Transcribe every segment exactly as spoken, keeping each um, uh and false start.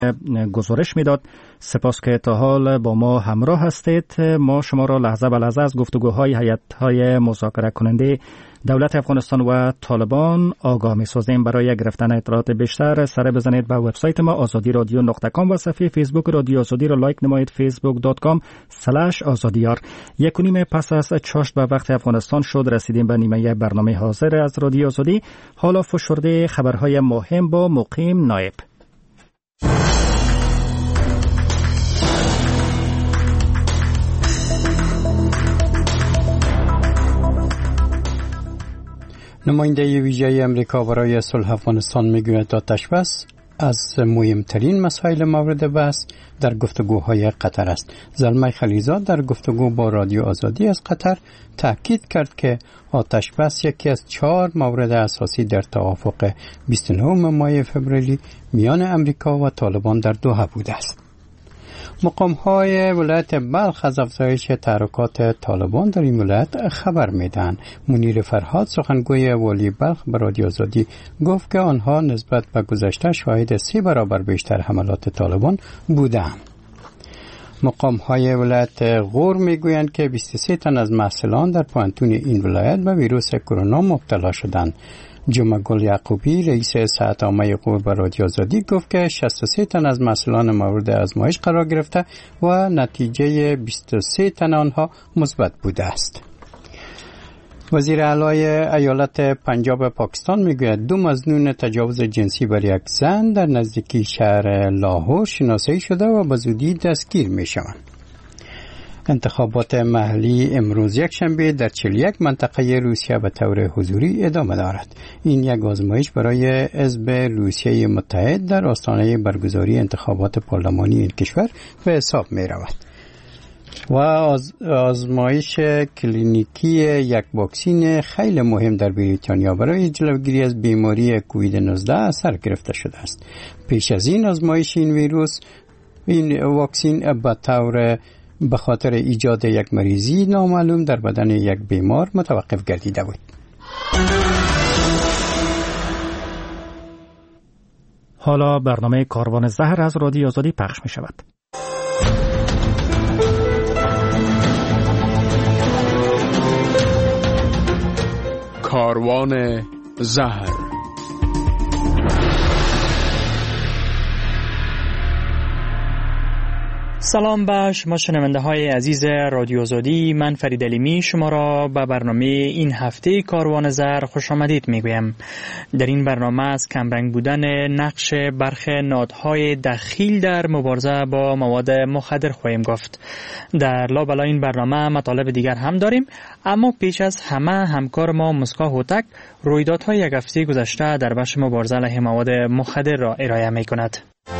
گزارش میداد. سپاس که تا حال با ما همراه هستید. ما شما را لحظه به لحظه از گفتگوهای هیئت‌های مذاکره کننده دولت افغانستان و طالبان آگاه می‌سازیم. برای گرفتن اطلاعات بیشتر سر بزنید به وبسایت ما آزادی رادیو نقطه کام و صفحه فیسبوک رادیو آزادی را لایک نمایید، فیسبوک دات کام اسلش آزادیار. یک و نیم پس از چاشت به وقت افغانستان شد، رسیدیم به نیمه برنامه حاضر از رادیو آزادی. حالا فشرده خبرهای مهم با مقیم نایب. نماینده ویژه امریکا برای صلح افغانستان میگوید آتش بس از مهمترین مسائل مورد بحث در گفتگوهای قطر است. زلمه خلیزاد در گفتگو با رادیو آزادی از قطر تاکید کرد که آتش بس یکی از چهار مورد اساسی در توافق بیست و نهم ماه فوریه میان امریکا و طالبان در دوحه بوده است. مقام‌های ولایت بلخ از افزایش تحرکات طالبان در این ولایت خبر میدن. منیر فرهاد سخنگوی والی بلخ به رادیو آزادی گفت که آنها نسبت به گذشته شاهد سه برابر بیشتر حملات طالبان بودند. مقام‌های ولایت غور میگویند که بیست و سه تن از محصلان در پوهنتون این ولایت به ویروس کرونا مبتلا شدند. جمعه گل یعقوبی رئیس ساعت عامه غور به رادیو آزادی گفت که شصت و سه تن از مسئولان مورد آزمایش قرار گرفته و نتیجه بیست و سه تن آنها مثبت بوده است. وزیر اعلی ایالت پنجاب پاکستان میگوید دو مظنون تجاوز جنسی بر یک زن در نزدیکی شهر لاهور شناسایی شده و به زودی دستگیر میشوند. انتخابات محلی امروز یک شنبه در چهل و یک منطقه روسیه به طور حضوری ادامه دارد. این یک آزمایش برای حزب روسیه متحد در آستانه برگزاری انتخابات پارلمانی این کشور به حساب می رود. و آز آزمایش کلینیکی یک واکسن خیلی مهم در بریتانیا برای جلوگیری از بیماری کووید نوزده اثر گرفته شده است. پیش از این آزمایش این ویروس این واکسن به طور به خاطر ایجاد یک مریضی نامعلوم در بدن یک بیمار متوقف گردیده بود. حالا برنامه کاروان زهر از رادیو آزادی پخش می شود. کاروان زهر. سلام به شما شنونده های عزیز رادیو آزادی. من فرید علیمی شما را به برنامه این هفته کاروان زهر خوش آمدید میگویم. در این برنامه از کمرنگ بودن نقش برخی نهادهای دخیل در مبارزه با مواد مخدر خواهیم گفت. در لابلای این برنامه مطالب دیگر هم داریم، اما پیش از همه همکار ما مسکا هوتک رویدادهای یک هفته گذشته در بخش مبارزه علیه مواد مخدر را ارائه میکند.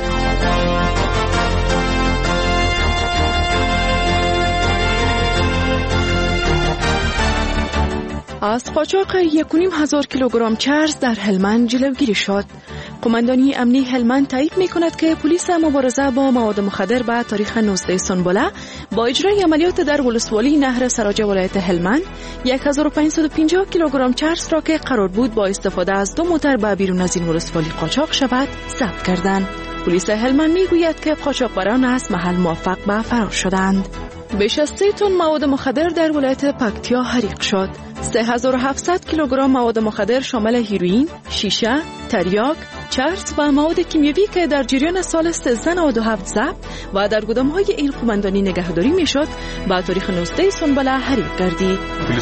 از قاچاق یک و نیم هزار کیلوگرم چرس در هلمند جلوگیری شد. قماندانی امنی هلمند تایید می کند که پلیس مبارزه با مواد مخدر به تاریخ نوزده سنبله با اجرای عملیات در ولسوالی نهر سراج ولایت هلمند هزار و پانصد و پنجاه کیلوگرم چرس را که قرار بود با استفاده از دو موتر به بیرون از این ولسوالی قاچاق شود ضبط کردند. پلیس هلمند می گوید که قاچاقبران از محل موفق به فرار شدند. بیش از سه تن مواد مخدر در ولایت پکتیا حریق شد. سه هزار و هفتصد کیلوگرم مواد مخدر شامل هیروئین، شیشه، تریاک، چرس و مواد کیمیایی که در جریان سال سیزده نود و هفت ضبط و در گودام‌های این قماندانی نگهداری میشد با تاریخ نوزده سنبله حریق گردید.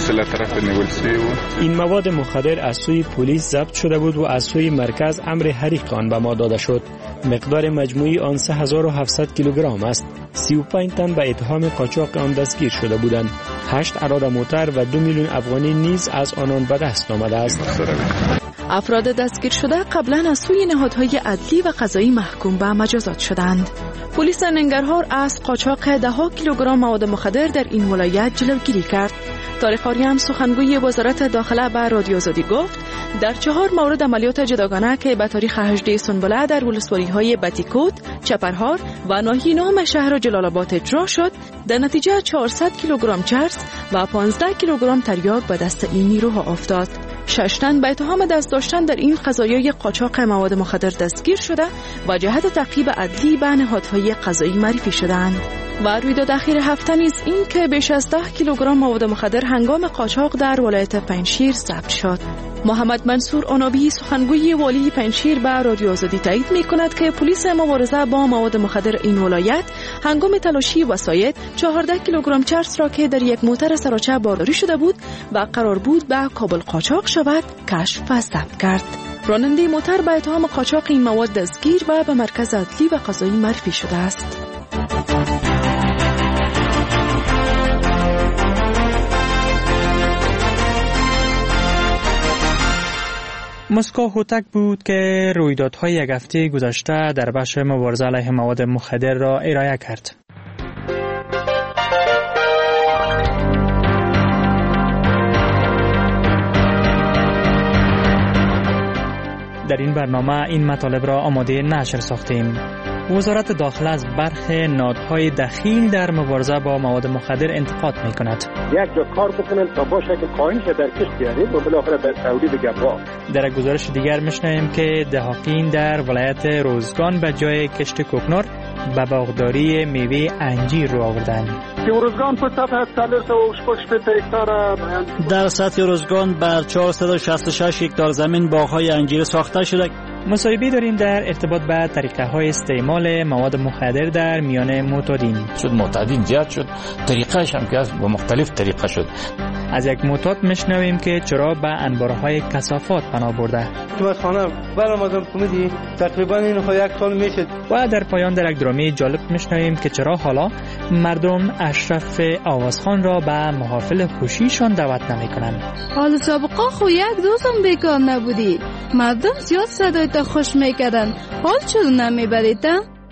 این مواد مخدر از سوی پلیس ضبط شده بود و از سوی مرکز امر حریق آن به ما داده شد. مقدار مجموعی آن سه هزار و هفتصد کیلوگرم است. سی و پنج تن به اتهام قاچاق آن دستگیر شده بودند. هشت اراده موتر و دو میلیون افغانی نیز از آنان به دست آمده است. افراد دستگیر شده قبلا از سوی نهادهای عدلی و قضایی محکوم به مجازات شدند. پلیس ننگرهار از قاچاق ده کیلوگرم مواد مخدر در این ولایت جلوگیری کرد. طارق آریان سخنگوی وزارت داخله به رادیو آزادی گفت در چهار مورد عملیات جداگانه که به تاریخ هجده سنبله در ولسوالی‌های بتیکوت، چپرهار و ناحیه نهم شهر جلال آباد اجرا شد، در نتیجه چهارصد کیلوگرم چرس و پانزده کیلوگرم تریاک به دست این نیروها افتاد. شش تن به اتهام دست داشتن در این قضایای قاچاق مواد مخدر دستگیر شده و جهت تعقیب عدلی به نهادهای قضایی معرفی شدند. و رویداد اخیر هفته نیز این که بیش از ده کیلوگرم مواد مخدر هنگام قاچاق در ولایت پنجشیر ضبط شد. محمد منصور آنابی سخنگوی والی پنجشیر به رادیو آزادی تایید می‌کند که پلیس مبارزه با مواد مخدر این ولایت هنگام تلاشی وسایل چهارده کیلوگرم چرس را که در یک موتر سراچه بارداری شده بود و قرار بود به کابل قاچاق شود کشف و ضبط کرد. راننده موتر به اتهام قاچاق این مواد دستگیر و به مرکز عدلی و قضایی معرفی شده است. مسکو هوتک بود که رویدادهای یک هفته گذشته در بخش مبارزه علیه مواد مخدر را ارائه کرد. در این برنامه این مطالب را آماده نشر ساختیم. وزارت داخله از برخی نهادهای دخیل در مبارزه با مواد مخدر انتقاد می کند. یک جا کار بکنن تا باشه که کاهش در کشت بیارید و بالاخره در تولید گبرا. در گزارش دیگر میشنویم که دهقان در ولایت روزگان به جای کشت کوکنار به باغداری میوه انجیر رو آوردند. روزگان په سطح چهارصد و شصت هکتار در سطح روزگان بر چهارصد و شصت و شش هکتار زمین باغ‌های انجیر ساخته شده. مصاحبه داریم در ارتباط به طریقه های استعمال مواد مخدر در میان معتادین. شد معتادین زیاد شد، طریقه‌اش هم که با مختلف طریقه شد. از یک معتاد میشنویم که چرا به انبارهای کثافات پناه برده. تو خانه برآمدم کمدی تقریبا این خو یک سال میشه. و در پایان در یک درامه جالب میشنویم که چرا حالا مردم اشرف آوازخان را به محافل خوشیشان دعوت نمیکنند. حال سابقا خو یک دوستم بیکار نبودی، مردم زیاد صدایت خوش میکردن، حال چرا نمیبرید؟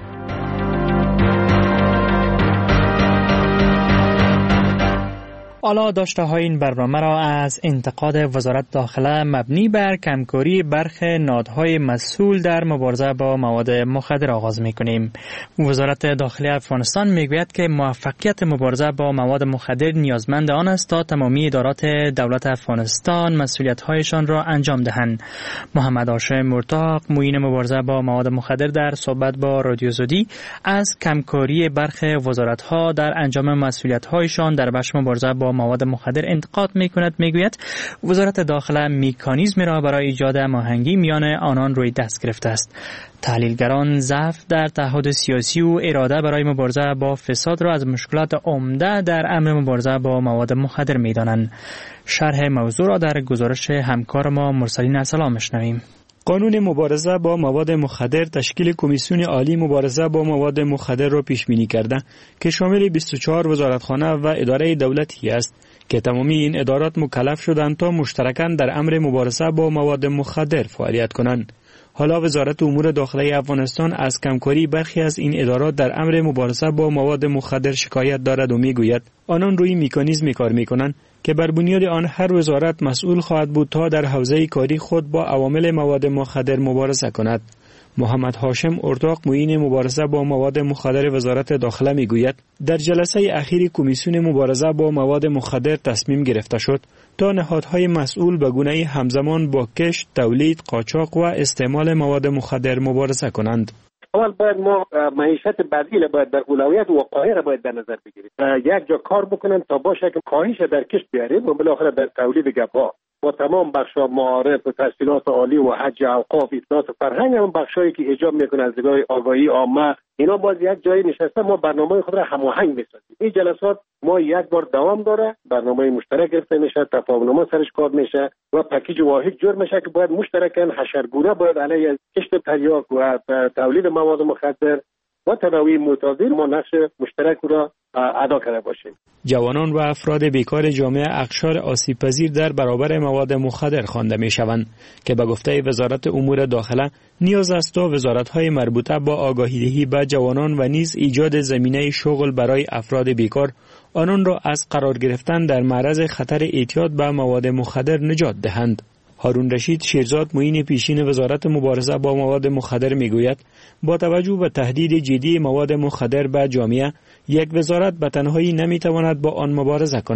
حالا داشته های این برنامه را از انتقاد وزارت داخله مبنی بر کمکاری برخی نهادهای مسئول در مبارزه با مواد مخدر آغاز می‌کنیم. وزارت داخله افغانستان میگوید که موفقیت مبارزه با مواد مخدر نیازمند آن است تا تمامی ادارات دولت افغانستان مسئولیت‌هایشان را انجام دهند. محمد هاشم مرتاق معین مبارزه با مواد مخدر در صحبت با رادیو آزادی از کمکاری برخی وزارت‌ها در انجام مسئولیت‌هایشان در بخش مبارزه با مواد مخدر انتقاد می‌کند. میگوید وزارت داخله مکانیزمی را برای ایجاد هماهنگی میان آنان روی دست گرفته است. تحلیلگران ضعف در تعهد سیاسی و اراده برای مبارزه با فساد را از مشکلات عمده در امر مبارزه با مواد مخدر می‌دانند. شرح موضوع را در گزارش همکار ما مرسلین ارسلان می‌شنویم. قانون مبارزه با مواد مخدر تشکیل کمیسیون عالی مبارزه با مواد مخدر را پیش بینی کرده که شامل بیست و چهار وزارتخانه و اداره دولتی است که تمامی این ادارات مکلف شدند تا مشترکاً در امر مبارزه با مواد مخدر فعالیت کنند. حالا وزارت امور داخلی افغانستان از کمکاری برخی از این ادارات در امر مبارزه با مواد مخدر شکایت دارد و میگوید آنان روی مکانیزمی کار میکنند که بر بنیاد آن هر وزارت مسئول خواهد بود تا در حوزه کاری خود با عوامل مواد مخدر مبارزه کند. محمد هاشم ارتاق معین مبارزه با مواد مخدر وزارت داخله میگوید در جلسه اخیر کمیسیون مبارزه با مواد مخدر تصمیم گرفته شد تا نهادهای مسئول به گونه همزمان با کشت، تولید، قاچاق و استعمال مواد مخدر مبارزه کنند. اول باید ما معیشت بدیل باید در اولویت وقایع را باید در نظر بگیریم. یک جا کار بکنن تا باشه که کاهش در کشت بیاریم و بالاخره در تولید گبها با تمام بخش‌ها معارف و تحصیلات عالی و حج اوقاف اطلاعات فرهنگ هم بخشایی که ایجاب میکنه از نگاه آگاهی عامه اینا باز یک جایی نشسته ما برنامه خود را هماهنگ میسازیم. این جلسات ما یک بار دوام داره، برنامه مشترک گرفته میشه، تفاهم‌نامه سرش کار میشه و پکیج واحد جور میشه که باید مشترکاً حشرگونه باید علیه کشت تریاک و تولید مواد مخدر و تنوع معتادین ما نقش مشترک را ادا کرده باشیم. جوانان و افراد بیکار جامعه اقشار آسیب پذیر در برابر مواد مخدر خوانده می شوند که به گفته وزارت امور داخله نیاز است تا وزارت‌های مربوطه با آگاهی‌دهی به جوانان و نیز ایجاد زمینه شغل برای افراد بیکار آنان را از قرار گرفتن در معرض خطر اعتیاد به مواد مخدر نجات دهند. هارون رشید شیرزاد معین پیشین وزارت مبارزه با مواد مخدر میگوید با توجه به تهدید جدی مواد مخدر به جامعه یک وزارت به تنهایی نمیتواند با آن مبارزه کند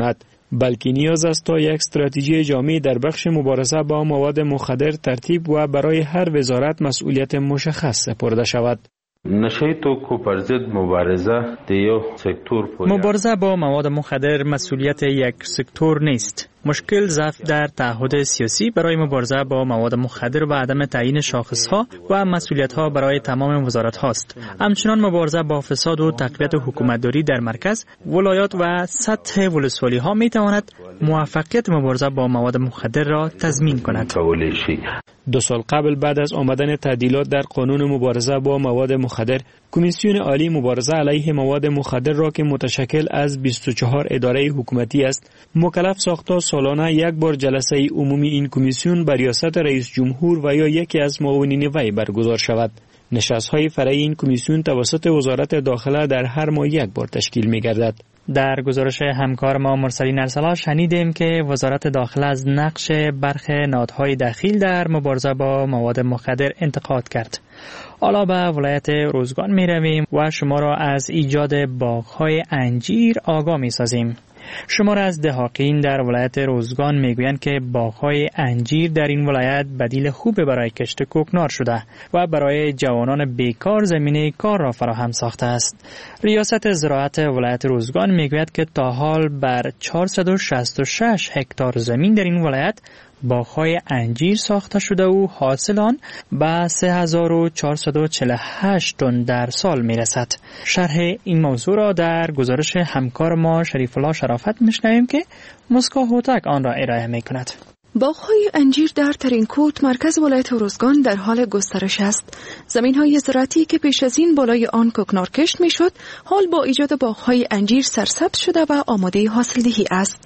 بلکه نیاز است تا یک استراتژی جامع در بخش مبارزه با مواد مخدر ترتیب و برای هر وزارت مسئولیت مشخص سپرده شود. نشه توکو پر ضد مبارزه د یو سکتور پورې مبارزه با مواد مخدر مسئولیت یک سکتور نیست. مشکل ضعف در تعهد سیاسی برای مبارزه با مواد مخدر و عدم تعیین شاخصها و مسئولیت‌ها برای تمام وزارت هاست. همچنان مبارزه با فساد و تقویت حکومتداری در مرکز، ولایات و سطح ولسوالی ها می تواند موفقیت مبارزه با مواد مخدر را تضمین کند. دو سال قبل بعد از آمدن تعدیلات در قانون مبارزه با مواد مخدر، کمیسیون عالی مبارزه علیه مواد مخدر را که متشکل از بیست و چهار اداره حکومتی است، مکلف ساخت سالانه یک بار جلسه عمومی این کمیسیون بر ریاست رئیس جمهور و یا یکی از معاونین وی برگزار شود. نشست‌های فرعی این کمیسیون توسط وزارت داخله در هر ماه یک بار تشکیل می‌گردد. در گزارش همکار ما مرسلین ارسلا شنیدیم که وزارت داخله از نقش برخی نهادهای دخیل در مبارزه با مواد مخدر انتقاد کرد. حالا به ولایت روزگان می رویم و شما را از ایجاد باغ‌های انجیر آگاه می سازیم. شمار از دهاقین در ولایت روزگان میگویند که باغ‌های انجیر در این ولایت بدیل خوب برای کشت کوکنار شده و برای جوانان بیکار زمینه کار را فراهم ساخته است. ریاست زراعت ولایت روزگان میگوید که تا حال بر چهارصد و شصت و شش هکتار زمین در این ولایت باغ‌های انجیر ساخته شده و حاصل آن به سه هزار و چهارصد و چهل و هشت تن در سال میرسد. شرح این موضوع را در گزارش همکار ما شریف الله شرافت میشنویم که مسکا هوتک آن را ارائه میکند. باغ‌های انجیر در ترینکوت مرکز ولایت روزگان در حال گسترش است. زمین‌های زراعتی که پیش از این بالای آن کوکنار کشت می‌شد، حال با ایجاد باغ‌های انجیر سرسبز شده و آماده حاصلدهی است.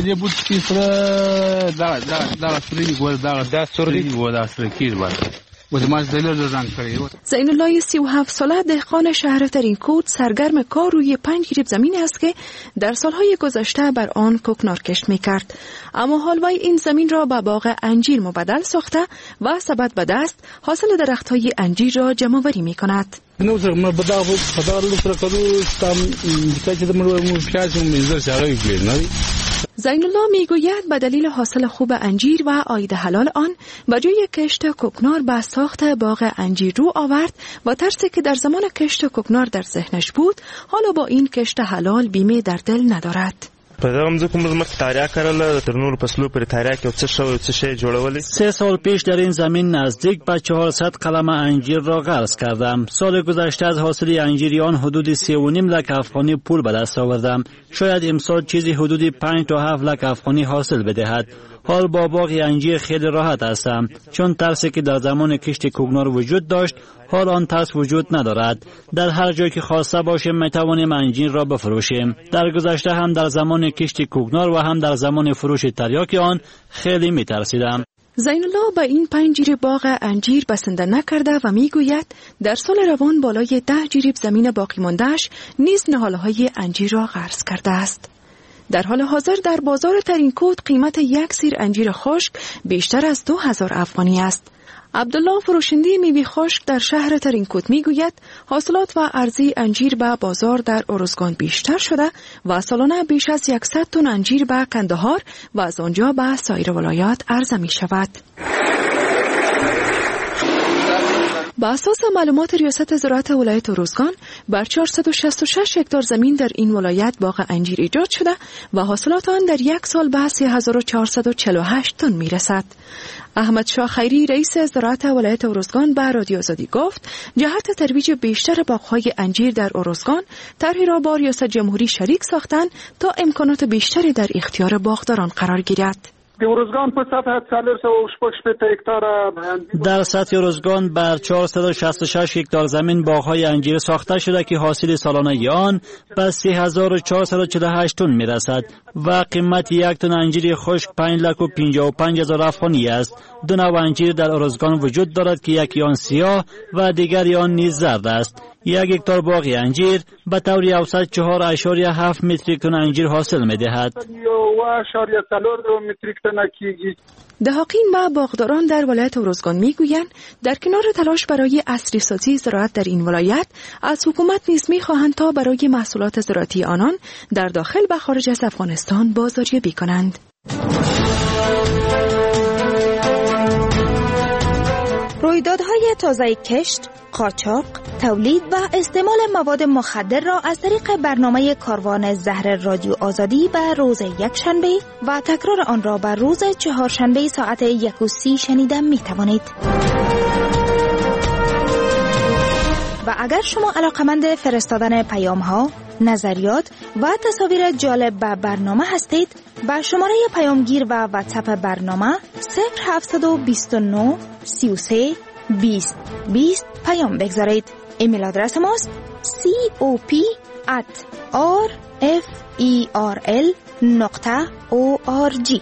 زین الله سی و هفت ساله دهقان شهر ترینکوت سرگرم کار روی پنج گریب زمین است که در سالهای گذشته بر آن کوکنار کشت می‌کرد، اما حال وی این زمین را به باغ انجیر مبدل ساخته و سبد به دست حاصل درخت‌های انجیر را جمع‌آوری می‌کند. زین الله میگوید به دلیل حاصل خوب انجیر و عاید حلال آن به جای کشت کوکنار به ساخت باغ انجیر رو آورد و ترسی که در زمان کشت کوکنار در ذهنش بود، حالا با این کشت حلال بیمه در دل ندارد. سه سال پیش در این زمین نزدیک به چهارصد قلم انجیر را غرس کردم. سال گذشته از حاصل انجیریان حدود سه و نیم لک افغانی پول به دست آوردم. شاید امسال چیزی حدود پنج تا هفت لک افغانی حاصل بدهد. حال با باغ انجیر خیلی راحت هستم، چون ترسی که در زمان کشت کوکنار وجود داشت حال آن ترس وجود ندارد. در هر جایی که خواسته باشیم میتوانیم انجیر را بفروشیم. در گذشته هم در زمان کشت کوکنار و هم در زمان فروش تریاک آن خیلی میترسیدم. زین الله به این پنج جریب باغ انجیر بسنده نکرده و میگوید در سال روان بالای ده جریب زمین باقی مانده‌اش نیز نهالهای انجیر را غرس کرده است. در حال حاضر در بازار ترینکوت قیمت یک سیر انجیر خشک بیشتر از دو هزار افغانی است. عبدالله فروشنده میوه خشک در شهر ترینکوت میگوید حاصلات و عرضه انجیر به بازار در ارزگان بیشتر شده و سالانه بیش از صد تن انجیر به کندهار و از آنجا به سایر ولایات عرضه می شود. با اساس معلومات ریاست زراعت ولایت روزگان بر چهارصد و شصت و شش هکتار زمین در این ولایت باغ انجیر ایجاد شده و حاصلات آن در یک سال به سه هزار و چهارصد و چهل و هشت تن میرسد. احمد شاه خیری رئیس زراعت ولایت روزگان به رادیو آزادی گفت جهت ترویج بیشتر باغ‌های انجیر در روزگان طرحی را با ریاست جمهوری شریک ساختند تا امکانات بیشتری در اختیار باغداران قرار گیرد. در سطح روزگان بر چهارصد و شصت و شش هکتار زمین باغ‌های انجیر ساخته شده که حاصل سالانه آن به سه هزار و چهارصد و چهل و هشت تن میرسد و قیمت یک تن انجیر خشک پنج لک و پنجاه و پنج هزار افغانی است. دو نوع انجیر در روزگان وجود دارد که یکی آن سیاه و دیگری آن نیز زرد است. یک هکتار باغ انجیر به طور اوسط چهار اشاریه هفت متریک تن انجیر حاصل می‌دهد. اوه اشاریه چهار متریک تن کیږي. دهاقین و باغداران در ولایت ارزگان میگویند در کنار تلاش برای عصری سازی زراعت در این ولایت، از حکومت نیز میخواهند تا برای محصولات زراعتی آنان در داخل و خارج از افغانستان بازاریابی کنند. رویدادهای تازه کشت، قاچاق، تولید و استعمال مواد مخدر را از طریق برنامه کاروان زهر رادیو آزادی به روز یکشنبه و تکرار آن را به روز چهارشنبه ساعت یک و سی شنیده می توانید. و اگر شما علاقمند فرستادن پیام ها، نظریات و تصاویر جالب به برنامه هستید، با شماره پیامگیر و واتساپ برنامه صفر هفت دو نه سه سه بیست بیست پیام بگذارید. ایمیل آدرس ماست cop at rferl نقطه org.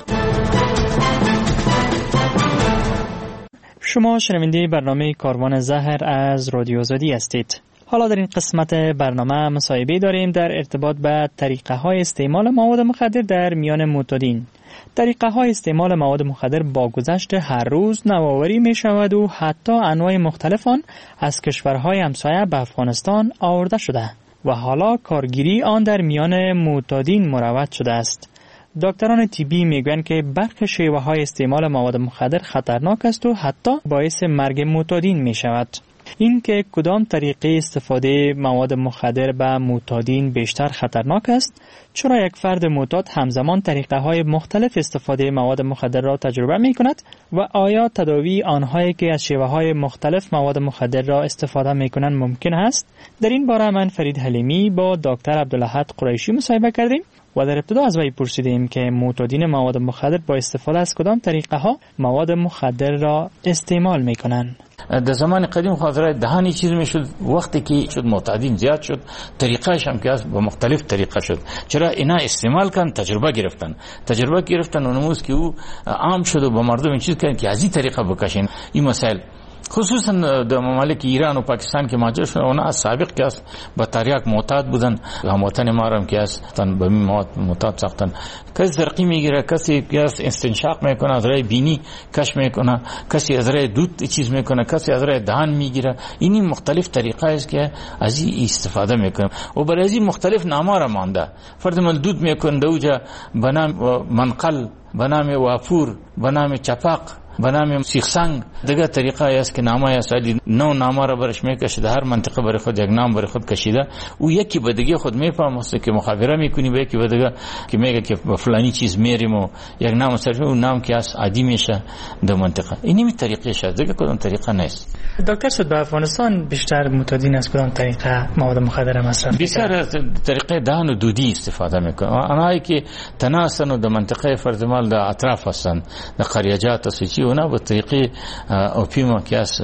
شما شنونده برنامه کاروان زهر از رادیو آزادی هستید. حالا در این قسمت برنامه مصاحبه داریم در ارتباط به طریقه های استعمال مواد مخدر در میان معتادین. طریقه های استعمال مواد مخدر با گذشت هر روز نوآوری می شود و حتی انواع مختلف آن از کشورهای همسایه به افغانستان آورده شده و حالا کارگیری آن در میان معتادین مروج شده است. دکتران طبی میگویند که برخی شیوه های استعمال مواد مخدر خطرناک است و حتی باعث مرگ معتادین می شود. این که کدام طریقه استفاده مواد مخدر به معتادین بیشتر خطرناک است، چرا یک فرد معتاد همزمان طریقه های مختلف استفاده مواد مخدر را تجربه می کند و آیا تداوی آنهایی که از شیوه های مختلف مواد مخدر را استفاده می کنند ممکن است؟ در این باره من فرید حلیمی با دکتر عبدالاحد قریشی مصاحبه کردیم و در ابتدا از وی پرسیدیم که معتادین مواد مخدر با استفاده از کدام طریقه ها مواد مخدر را استعمال می کنند. در زمان قدیم خاطره دهانی چیز میشد، وقتی که شد معتادین زیاد شد طریقه‌اش هم که از با مختلف طریقه شد. چرا اینا استعمال کردن، تجربه گرفتن تجربه گرفتن و نموز که او عام شد و با مردم این چیز کردن که از این طریقه بکشین. این مسائل خصوصا در ممالک ایران و پاکستان که ماجرا شد، اونا از سابق که است با تریاک معتاد بودن، هموطن ما هم که است تن به مواد معتاد ساختن. کسی زرقی میگیره، کسی که استنشاق میکنه، از رای بینی کش میکنه، کسی از رای دود چیز میکنه، کسی از رای دهان میگیره. اینی مختلف طریقه است که از این استفاده میکنه و برای این مختلف نامه را مانده. فرد مل دود میکنه دوجا به نام منقل، به نام وافور، به نام چپاق، به نام سیخ سنگ. دیگه طریقه است که نامه است علی نو نامه را برش میکشه، هر منطقه برای خود یک نام برای خود کشیده. او یکی به دیگه خود میفهمه که مخابره میکنی، به یکی به دیگه که میگه که به فلانی چیز میریم و یک نام صرف اون نام که است عادی میشه در منطقه. اینی طریقه است، دیگه کدام طریقه نیست. دکتر شد به افغانستان بیشتر معتادین از کدام طریقه مواد مخدر مصرف بیشتر از طریقه دهن و دودی استفاده میکنه. آنهایی که تناسن و در منطقه فرزمال در اطراف هستند، در قریجات است، اونا به طریقه اوپیوم که از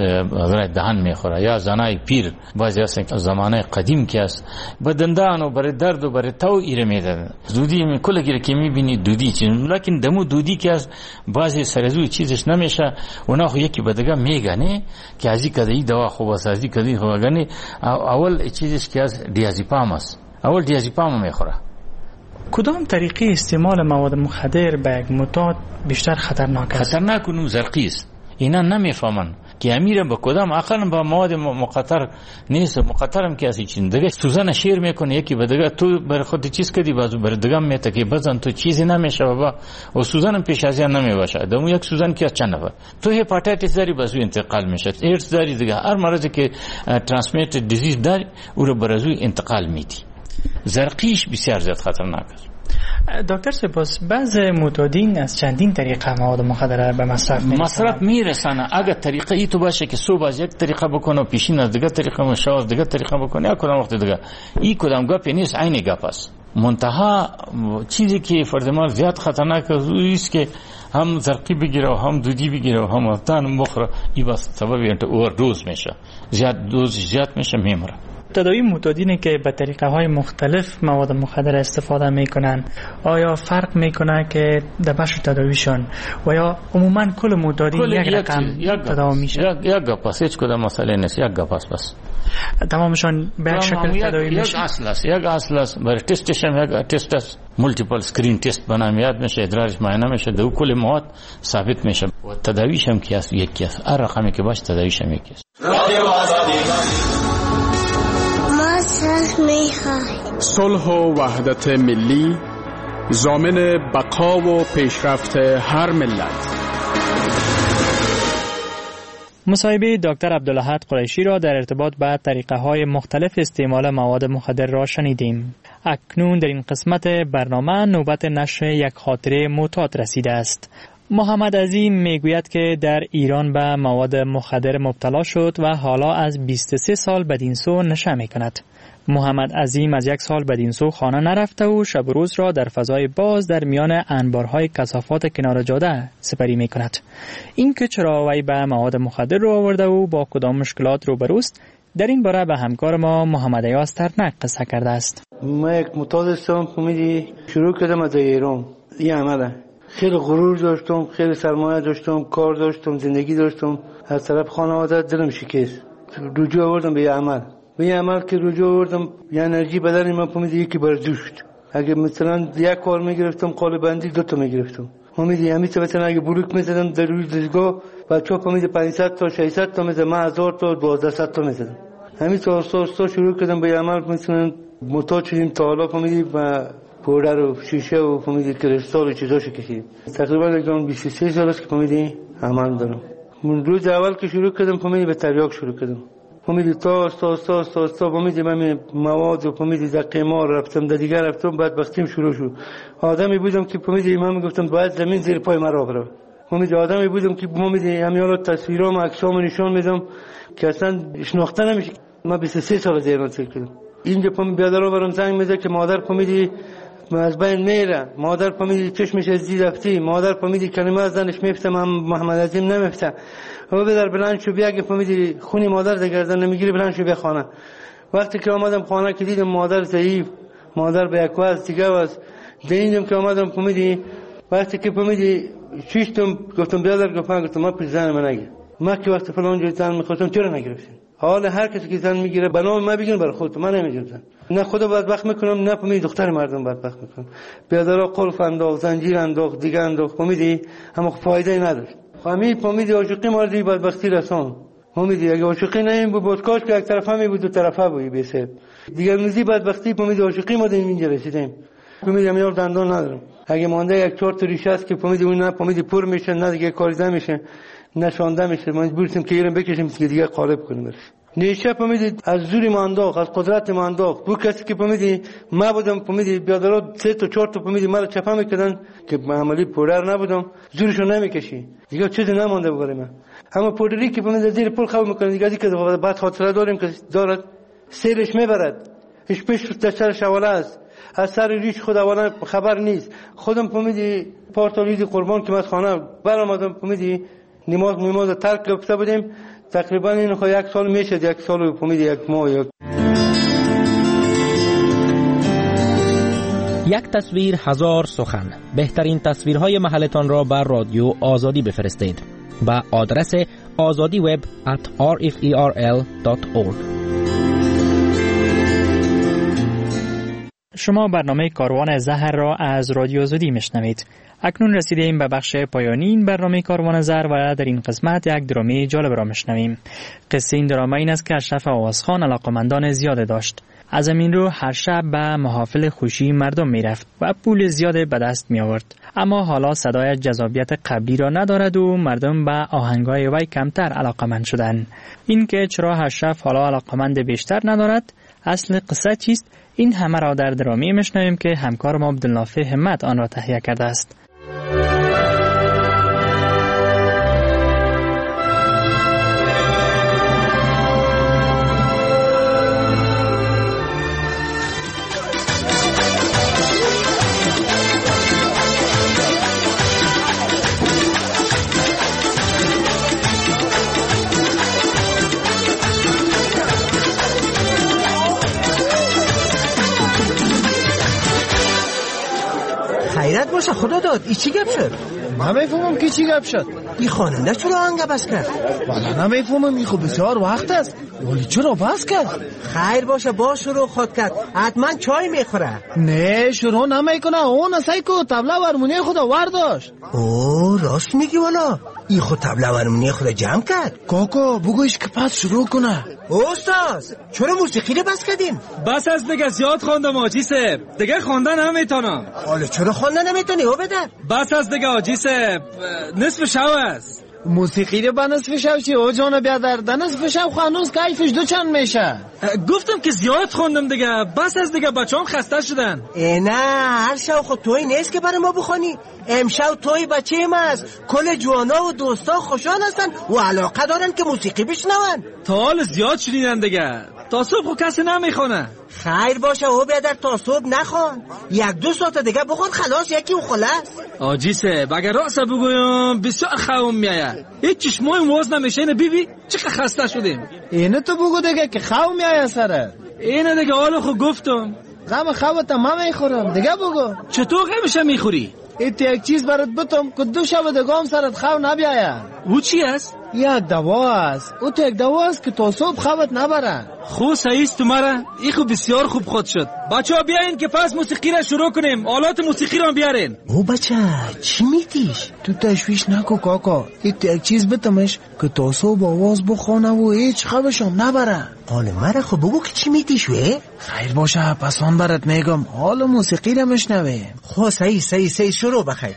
دهن میخوره، یا زنای پیر بعضی هستن که زمانه قدیم که است به دندان و برای درد و برای تو ایره میدن. دودی می کل گیره که میبینی دودی چیز، لیکن دمو دودی که از بعضی سرزوی چیزش نمیشه. اونا خو یکی به دیگه میگنه که ازی کدی دوا خوب است، ازی کدی خوب گنی. اول چیزش که از دیازپام است، اول دیازپام میخوره. کدام طریقه استعمال مواد مخدر به یک معتاد بیشتر خطرناک است؟ خطرناک و زرقی است. اینا نمیفهمن که امیر با کدام عقل با مواد مقطر نیست. مقطرم که اسی چیز دیگه سوزن شیر میکنه، یکی به دیگه تو بر خود چیز کدی بازو بر دیگه میته که بزن تو چیزی نمیشه بابا و سوزن پیش از این نمیباشه. دمو یک سوزن که چند نفر تو هپاتیتس داری بازو انتقال میشه، ایدز داری، دیگه هر مرضی که ترانسمیتد دیزیز داری او رو برازو انتقال میدی. زرقیش بسیار زیاد خطرناک است. دکتر سپاس، بعض معتادین از چندین طریقه مواد مخدر به مصرف میرسن. مصرف میرسن. اگر طریقه ای تو باشه که صبح از یک طریقه بکنه و پیشین از دیگه طریقه و شب از دیگه طریقه بکنه، یا کدام وقت دیگه این کدام گپ نیست، عین گپ است. منتها چیزی که فردمال زیاد خطرناک است که هم زرقی بگیره و هم دودی بگیره و هم تن مخره، این بس سبب اینکه اووردوز میشه، زیاد دوز زیاد میشه میمره. تداوی معتادینی که به طریقه های مختلف مواد مخدر استفاده میکنن آیا فرق میکنه که در بخش تداویشان و یا عموما کل معتادین یک رقم تداوی میشه؟ یک گپ است، هیچ کدام مسئله نیست، یک گپ است بس. تمامشان به یک شکل تداوی میشه. یک اصل است، یک اصل است. برای تستش هم یک تست است، مولتیپل اسکرین تست بنامیاد میشه، ادرارش معاینه میشه، دو کل مواد ثابت میشه و تداویش هم کی است یکی است. هر رقمی که باشه تداویش هم یکی است. صلح و وحدت ملی ضامن بقا و پیشرفت هر ملت. مصاحبه دکتر عبدالاحد قریشی را در ارتباط با طریقه های مختلف استعمال مواد مخدر را شنیدیم. اکنون در این قسمت برنامه نوبت نشر یک خاطره معتاد رسیده است. محمد عظیم میگوید که در ایران به مواد مخدر مبتلا شد و حالا از بیست و سه سال بدین سو نشه میکند. محمد عظیم از یک سال بدین سو خانه نرفته و شب و روز را در فضای باز در میان انبارهای کثافات کنار جاده سپری میکند. این که چرا وی به مواد مخدر رو آورده و با کدام مشکلات روبروست، در این باره به همکار ما محمد ایاز ترنک قصه کرده است. من یک معتاد هستم، فهمیدی شروع کردم از ایران. این عمله خیلی غرور داشتم، خیلی سرمایه داشتم، کار داشتم، زندگی داشتم. از طرف خانواده دلم شکست، رجوع آوردم به عمل. به این عمل که رجوع آوردم یه انرژی بدن من فهمیدی یکی برداشت. اگه مثلا یک کار میگرفتم قالب بندی دو تا میگرفتم. فهمیدی همین مثلا اگه بلوک میزدم در روز دستگاه بچه‌ها فهمیدی پانصد تا ششصد تا میزدم، من هزار تا دوازده صد تا میزدم. همین تا تا شروع کردم به عمل. مثلا معتاد شدیم تا حالا فهمیدی با پودر و شیشه و فهمیدی کریستال و چیزاشو کشیدیم. تقریبا الان بیست و سه سال است که فهمیدی عمل دارم. من روز اول که شروع کردم فهمیدی به تریاک شروع کردم. فهمیدی تا تا تا تا تا فهمیدی من مواد و فهمیدی در قمار رفتم، در دیگر رفتم، بعد بختیم شروع شد. آدمی بودم که فهمیدی من میگفتم باید زمین زیر پای من را بره. فهمیدی آدمی بودم که فهمیدی همین حالا تصویرام عکسام نشون میدم که اصلا شناخته نمیشه. من بیست و سه سال از ایران سر کردم. اینجا فهمیدی بیادرها برام زنگ میزد که مادر فهمیدی از بین میره، مادر فهمیدی چشمش از دید رفتی، مادر فهمیدی کلمه از زنش میفته، من محمد عظیم نمیفته. و بدر بلند شو بیا که فهمیدی خونی مادر در گردن نمیگیری، بلند شو بیا خانه. وقتی که آمدم خانه که دیدم مادر ضعیف، مادر به یک واز دیگه واز، دیدم که آمدم فهمیدی وقتی که فهمیدی چیشتم گفتم بیادر گفتم گفتم من پیش زن من نگیر. من که وقتی فلان جای زن میخواستم چرا نگرفتین؟ حالا هر کسی که زن میگیره بنام من بگین برای خودت، من نمیگیرم. نه خدا بدبخت میکنم نه فهمیدی دختر مردم بدبخت میکنم. بیادرها قلف انداخت، زنجیر انداخت، دیگه انداخت، فهمیدی اما فایده نداشت. فهمیدی فهمیدی عاشقی مردی بدبختی رسان. فهمیدی اگه عاشقی نیم بود بودکاش که یک طرفه می بود دو طرفه بود بیسه. دیگه نزی بدبختی فهمیدی عاشقی ما دیم اینجا رسیدیم. فهمیدی امیال دندان ندارم. اگه مانده یک چهار تا ریشه است که فهمیدی اون نه فهمیدی پر میشه، نه دیگه کاریزه میشه، نشانده میشه. ما مجبوریم که ایران بکشیم که دیگه قالب کنیم برش. نیشه فهمیدید از زوری ما انداخت، از قدرت ما انداخت. بو کسی که فهمیدی ما بودم فهمیدی بیادرها سه تا چهار تا فهمیدی مرا چپا میکردن که عملی پودر نبودم، زورشون نمیکشی دیگه چیزی نمانده برای من. اما پودری که فهمیدی زیر پول خواب میکنه دیگه دیگه بعد خاطره داریم که دارد سیرش میبرد، هیچ پیش دستر شواله است، از سر ریش خود اولا خبر نیست. خودم فهمیدی پارتالیدی قربان که من خانه برآمدم فهمیدی نماز نماز ترک گفته بودیم. تقریبا این خو یک سال میشه، یک سال و فهمیدی یک ماه. یک یک تصویر هزار سخن. بهترین تصویرهای محلتان را بر رادیو آزادی بفرستید با آدرس azadi web at r f e r l dot org. شما برنامه کاروان زهر را از رادیو آزادی میشنوید. اکنون رسیدیم به بخش پایانی این برنامه کاروان زهر و در این قسمت یک درامی جالب را میشنویم. قصه این دراما این است که اشرف آوازخان علاقمندان زیاد داشت. از همین رو هر شب به محافل خوشی مردم میرفت و پول زیاد به دست می آورد. اما حالا صدای جذابیت قبلی را ندارد و مردم به آهنگای وی کمتر علاقمند شدند. این که چرا هر شب حالا علاقمند بیشتر ندارد، اصل قصه چیست؟ این همه را در درامی میشنویم که همکارم عبدالنافع همت آن را تهیه کرده است. هدایت باشه خدا داد. ای چی گپ شد؟ من میفهمم که چی گپ شد. این خواننده چرا آهنگ بس کرد؟ والا نمیفهمم، این خب بسیار وقت است ولی چرا بس کرد؟ خیر باشه با شروع خود کرد، حتما چای میخوره. نه شروع نمیکنه، اون اسای کو طبله و هارمونی خود ورداشت. اوه راست میگی والا، این خود طبله و هارمونی خود جمع کرد. کاکا بگویش که پس شروع کنه. استاد چرا موسیقی رو بس کردین؟ بس از دیگه زیاد خواندم آجی صاحب، دیگه خواندن نمیتونم. حالا چرا خواندن نمیتونی او بدر؟ بس از دیگه آجی صاحب، نصف شو است. موسیقی رو به نصف شو چی او جان بیادر، در نصف شو خانوز کیفش دو چند میشه. گفتم که زیاد خوندم دیگه، بس از دیگه بچه‌ام خسته شدن. نه هر شو خود توی نیست که برای ما بخوانی. امشب توی بچه ما است، کل جوانا و دوستا خوشحال هستن و علاقه دارن که موسیقی بشنون. تا حال زیاد شدیدن دیگه، تا صبح خود کسی نمیخونه. خیر باشه او بیادر تا صبح نخوان، یک دو ساعت دیگه بخون خلاص یکی و خلاص. آجی صاحب اگر راست بگویم بسیار خوام میآید، هیچ چشمای واز نمیشه. اینه بیبی چقدر خسته شدیم. اینه تو بگو دیگه که خوام میآید سره. اینه دیگه حالا خود گفتم غم خوابت من میخورم دیگه بگو. چطور غمش میخوری؟ ایت یک چیز برات بتم که دو شب دیگه هم سرت خواب نبیاید. او چی است؟ یک دوا است. او تو یک دوا است که تا صبح خوابت نبره. خو صحیح است تمہارا، این خو بسیار خوب خود شد. بچه‌ها بیاین که پس موسیقی را شروع کنیم، آلات موسیقی را بیارین. او بچه چی میگیش؟ تو تشویش نکو کاکا، ایت یک چیز بتمش که تا صبح آواز بخونه و هیچ خوابش هم نبره. حالا مرا خب بگو که چی میگیش وی؟ خیر باشه پس آن برات میگم، حالا موسیقی را میشنوی. خو صحیح صحیح صحیح شروع بخیر.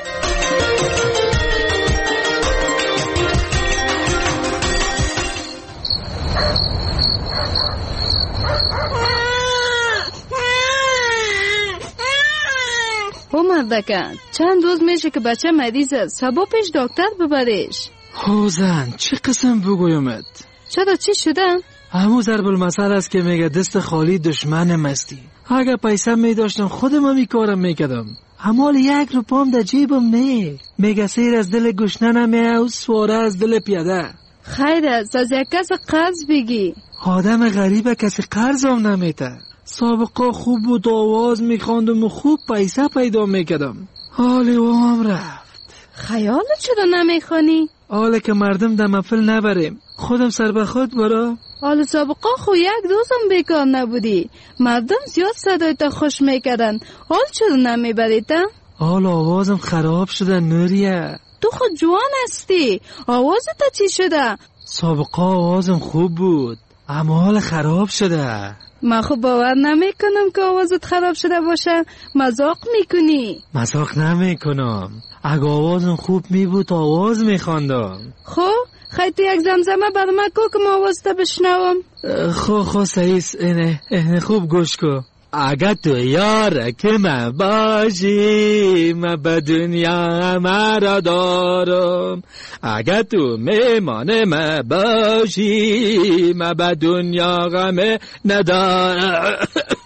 او مردکه چند روز میشه که بچه مریضه، صبح پیش دکتر ببریش. او زن چه قسم بگویمت؟ چرا چی شده؟ همو ضرب المثل است که میگه دست خالی دشمن مستی. اگه پیسه میداشتم خودم هم این کارم میکردم، اما یک روپام در جیبم نه. میگه سیر از دل گشنه نمیه و سواره از دل پیاده. خیر است از یک کس قرض بگی. آدم غریبه کسی قرض هم نمیته. سابقه خوب بود، آواز میخواندم و خوب پیسه پیدا میکردم، حالی و هم رفت. خیال چرا نمیخوانی؟ حالا که مردم در محفل نبریم، خودم سر به خود برا. حالا سابقه خو یک روزم بیکار نبودی، مردم زیاد صدایت خوش میکردن، حال چرا نمیبریت؟ حال آوازم خراب شده نوریه. تو خود جوان هستی، آوازت چی شده؟ سابقه آوازم خوب بود اما حال خراب شده. من خب باور نمی کنم که آوازت خراب شده باشه، مذاق میکنی. مذاق نمی کنم، اگه آوازم خوب می بود آواز می خواندم. خب خیلی تو یک زمزمه بر من کو که ما آوازت بشنوم. خب خب سعیس اینه, اینه خوب گوش کو. اگه تو یار که من باشی من به دنیا مرا دارم، اگه تو میمان من باشی من به دنیا غم ندارم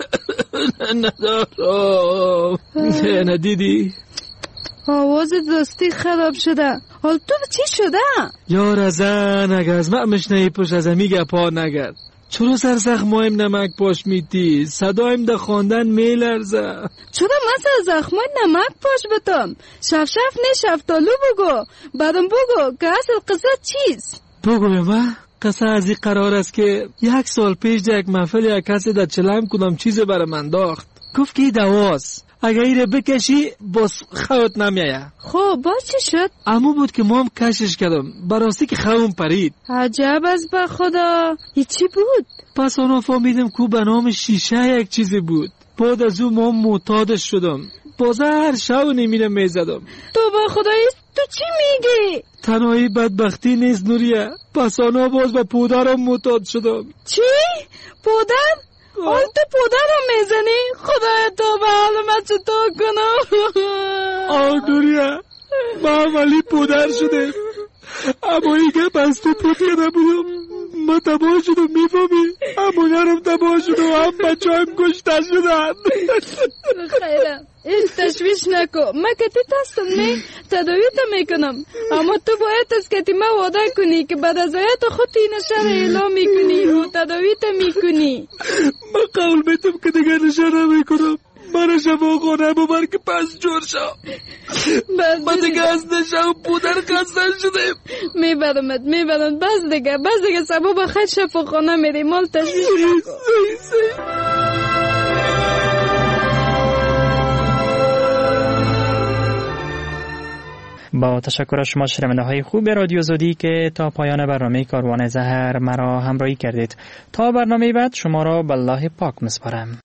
ندارم. ندیدی؟ آواز دوستی خراب شده، حال تو چی شده؟ یار زن اگه از من مشنهی پشت از میگه پا نگرد. چرا سر زخمایم نمک پاش میتی؟ صدایم در خواندن میلرزه. چرا من سر زخمای نمک پاش بتم؟ شف شف نه شفتالو بگو، بعدم بگو که اصل قصه چیست؟ بگوی من قصه از این قرار است که یک سال پیش در یک محفل یک کسی در چلم کدام چیز برای من داخت، گفت که دواست، اگه ایره بکشی باز خوت نمیایه. خب باز چی شد؟ امو بود که مام کشش کردم، براستی که خوام پرید. عجب از به خدا، ای چی بود؟ پس آنها فهمیدم که به نام شیشه یک چیزی بود. بعد از اون مام معتادش شدم، باز هر شب نمیره میزدم. تو با خدایی تو چی میگی؟ تنهایی بدبختی نیست نوریه، پس آنها باز به پودرم معتاد شدم. چی؟ پودر؟ آن تو پودر رو میزنی؟ خدای تو به حال من چطور کنم؟ آه نوریه من ولی پودر شده، اما ایگه بس تو پوخیه نبودم. من تباه شدم میفهمی؟ اما نرم تباه شدم، هم بچه هایم کشته شدن. خیرم هیچ تشویش نکو، من کتیت هستم نه تداویت میکنم، اما تو باید از کتی من وعده کنی که بعد از آیت خود این نشر اعلام میکنی و تداویت میکنی. من قول میتم که دیگر نشر نمیکنم، من شفاخانه ببر که پس جور شا. ما دیگه از نشا و پودر خسته شدیم. میبرمت میبرمت بس دیگه بس دیگه سبا با خد شفاخانه میری مال تشویش نکن. با تشکر از شما شنونده های خوب رادیو زودی که تا پایان برنامه کاروان زهر مرا همراهی کردید. تا برنامه بعد شما را به الله پاک میسپارم.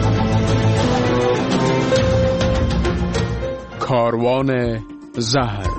کاروان زهر.